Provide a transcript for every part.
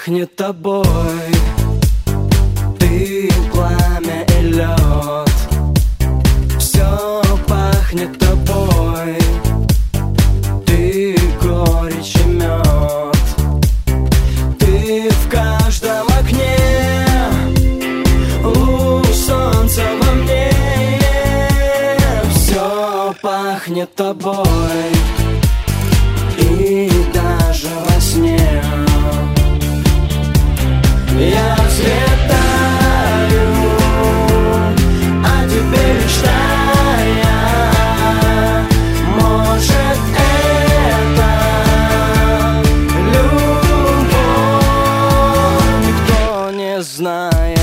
пахнет тобой. Ты пламя и лед, все пахнет тобой. Ты горечь и мед, ты в каждом окне, луч солнца во мне. Все пахнет тобой, и даже во сне я взлетаю, о тебе мечтая. Может, это любовь, никто не знает.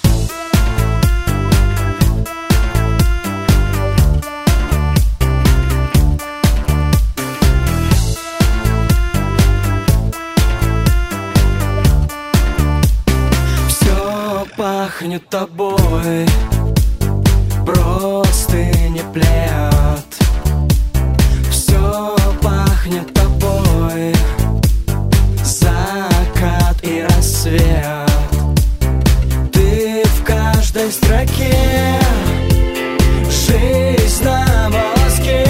Пахнет тобой, простыни плед. Все пахнет тобой, закат и рассвет. Ты в каждой строке, жизнь на волоске.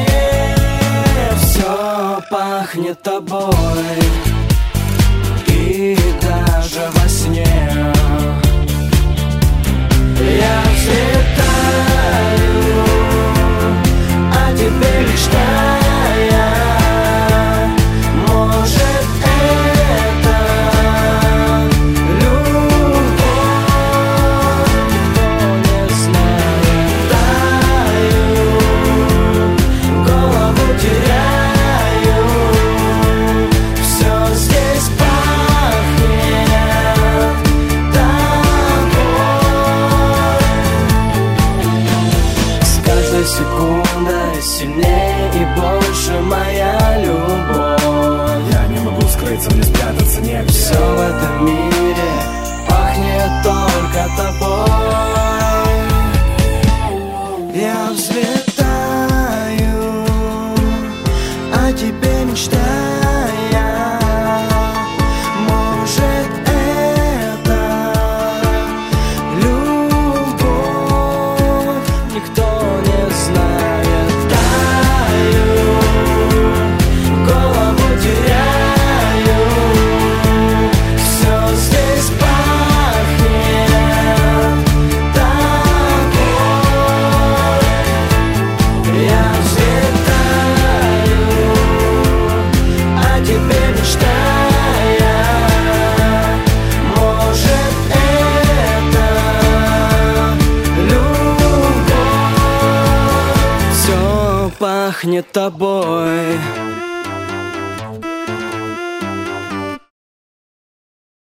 Все пахнет тобой, и даже во сне я взлетаю, о тебе мечтая. Может, это любовь, никто не знает. Таю, голову теряю, все здесь пахнет секунда сильнее и больше моя любовь. Я не могу скрыться, мне спрятаться негде. Все в этом мире пахнет только тобой. Я взлетаю, о тебе мечтая. Может, это любовь, никто не знает. Таю, голову теряю, все здесь пахнет тобой. Я взлетаю, о тебе мечтая. Может, это любовь, все пахнет тобой.